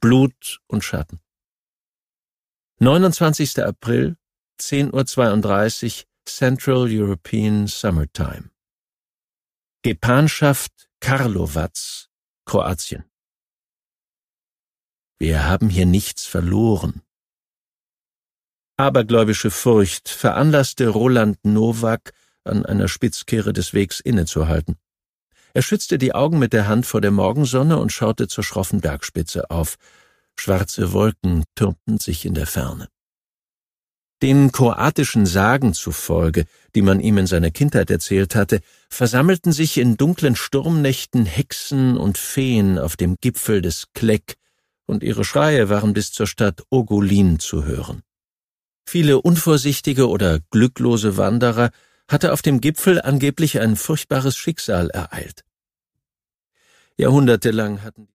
Blut und Schatten. 29. April, 10:32 Uhr, Central European Summertime. Gepanschaft Karlovac, Kroatien. Wir haben hier nichts verloren. Abergläubische Furcht veranlasste Roland Nowak, an einer Spitzkehre des Wegs innezuhalten. Er schützte die Augen mit der Hand vor der Morgensonne und schaute zur schroffen Bergspitze auf. Schwarze Wolken türmten sich in der Ferne. Den kroatischen Sagen zufolge, die man ihm in seiner Kindheit erzählt hatte, versammelten sich in dunklen Sturmnächten Hexen und Feen auf dem Gipfel des Klek, und ihre Schreie waren bis zur Stadt Ogulin zu hören. Viele unvorsichtige oder glücklose Wanderer hatte auf dem Gipfel angeblich ein furchtbares Schicksal ereilt. Jahrhundertelang hatten